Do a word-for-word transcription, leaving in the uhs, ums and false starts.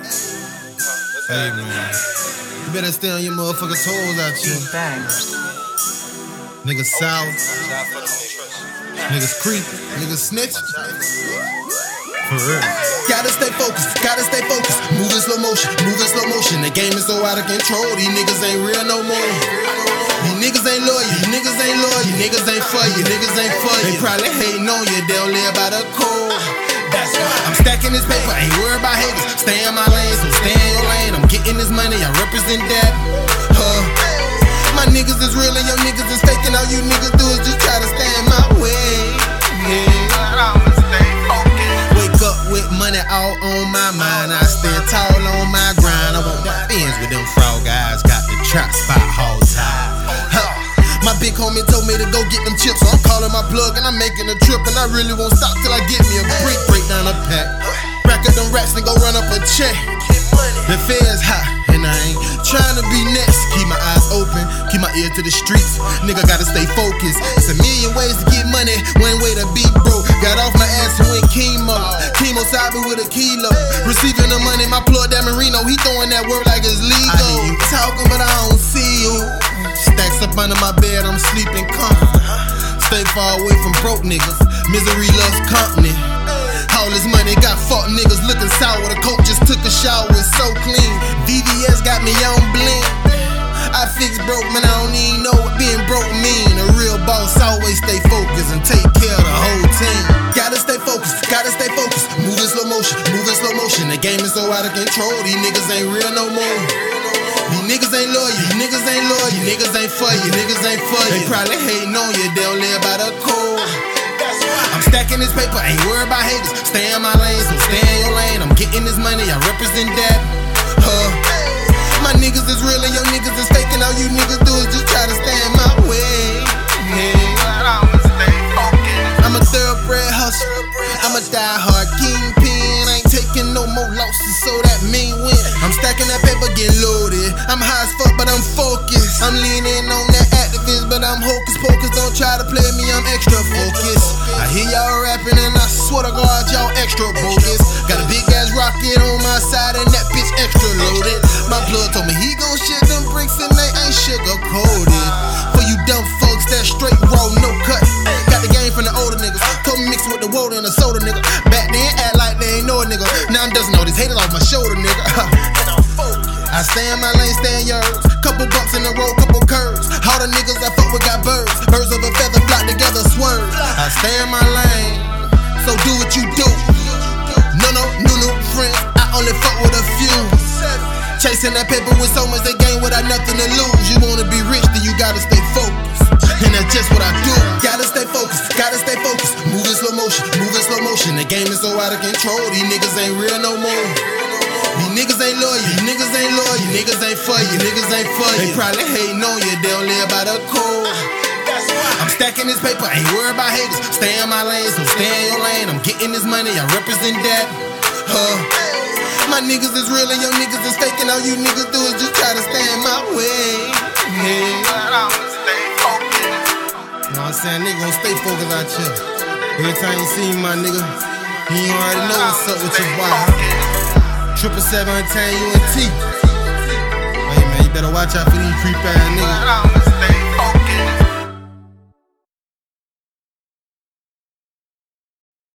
Hey man, you better stay on your motherfucking toes out here. Niggas sour, niggas creep, niggas snitch. For real. Gotta stay focused, gotta stay focused. Move in slow motion, move in slow motion. The game is so out of control. These niggas ain't real no more. These niggas ain't loyal, you niggas ain't loyal, you niggas ain't for you, niggas ain't for you. They probably hating on you, they don't live by the code. That's why I'm stacking this paper, ain't worried about haters. Stay in my lane, so stay in your lane. I'm getting this money, I represent that. Huh. My niggas is real and your niggas is faking. All you niggas do is just try to stay in my way. Yeah. Wake up with money all on my mind. I stand tall on my grind. I want my Benz with them frog guys. Got the trap spot all tied. Huh. My big homie told me to go get them chips, so I'm calling my plug and I'm making a trip. And I really won't stop till I get me a brick, break down a pack. Rack up them racks and go run up a check. The feds hot and I ain't trying to be next. Keep my eyes open, keep my ear to the streets. Nigga gotta stay focused. It's a million ways to get money, one way to be broke. Got off my ass and went chemo. Chemo side me with a kilo. Receiving the money, my plug that Marino, he throwing that work like it's legal. I hear you talking, but I don't see you. Stacks up under my bed, I'm sleeping comfortable. Stay far away from broke niggas. Misery loves company. All this money got fuck niggas looking sour. The coke just took a shower, it's so clean. V V S got me on blink. I fix broke, man, I don't even know what being broke mean. A real boss always stay focused and take care of the whole team. Gotta stay focused, gotta stay focused. Move in slow motion, move in slow motion. The game is so out of control. These niggas ain't real no more. These niggas ain't loyal, you niggas ain't loyal, you niggas ain't for you, niggas ain't for you. They probably hating on you, they don't live by the code. I'm stacking this paper, ain't worried about haters. Stay in my lane, so stay in your lane. I'm getting this money, I represent that. Huh. My niggas is real and your niggas is faking. All you niggas do is just try to stay in my way. Yeah. I'm a thoroughbred hustler, I'm a die-hard kingpin. Ain't taking no more losses, so that mean win. I'm stacking that paper, get loaded. I'm high as fuck, but I'm focused. I'm leaning on that activist, but I'm hocus pocus. Don't try to play me, I'm extra focused. I hear y'all rapping and I swear to God, y'all extra bogus. Got a big ass rocket on my side and that bitch extra loaded. My blood told me he gon' shit them bricks and they ain't sugar coated. For you dumb folks, that straight raw, no cut. Got the game from the older niggas. Come mix with the water and the soda, nigga. Back then, act like they ain't know a nigga. Now I'm dusting all these haters off my shoulder, nigga. I stay in my lane, stay in yours. Couple bumps in the road, couple curves. All the niggas I fuck with got birds. Birds of a feather flock together, swerve. I stay in my lane, so do what you do. No, no, new, new friends. I only fuck with a few. Chasing that paper with so much they gain without nothing to lose. You wanna be rich, then you gotta stay focused. And that's just what I do. Gotta stay focused, gotta stay focused. Move in slow motion, move in slow motion. The game is so out of control. These niggas ain't real no more. These niggas ain't loyal, you niggas ain't loyal, you niggas ain't for you, niggas ain't for you. They probably hating on you, they don't live by the code. I'm stacking this paper, ain't worried about haters. Stay in my lane, so stay in your lane. I'm getting this money, I represent that. Huh. My niggas is real and your niggas is faking. All you niggas do is just try to stay in my way. Yeah. You know what I'm saying? Nigga gon' stay focused out here. Every time you see me, my nigga, you already know what's up with your boy. Triple seven ten U N T. Hey man, you better watch out for these creep ass niggas.